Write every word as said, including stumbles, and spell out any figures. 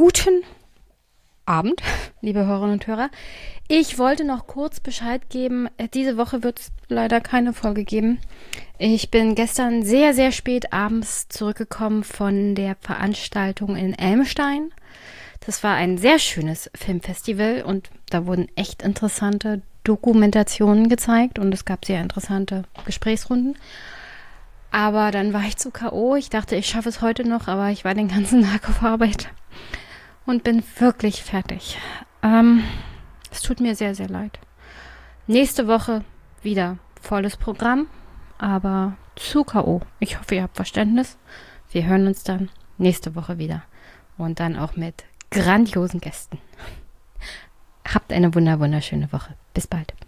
Guten Abend, liebe Hörerinnen und Hörer. Ich wollte noch kurz Bescheid geben, diese Woche wird es leider keine Folge geben. Ich bin gestern sehr, sehr spät abends zurückgekommen von der Veranstaltung in Elmstein. Das war ein sehr schönes Filmfestival und da wurden echt interessante Dokumentationen gezeigt und es gab sehr interessante Gesprächsrunden. Aber dann war ich zu K O. Ich dachte, ich schaffe es heute noch, aber ich war den ganzen Tag auf Arbeit und bin wirklich fertig. Ähm, es tut mir sehr, sehr leid. Nächste Woche wieder volles Programm, aber zu K O. Ich hoffe, ihr habt Verständnis. Wir hören uns dann nächste Woche wieder und dann auch mit grandiosen Gästen. Habt eine wunder, wunderschöne Woche. Bis bald.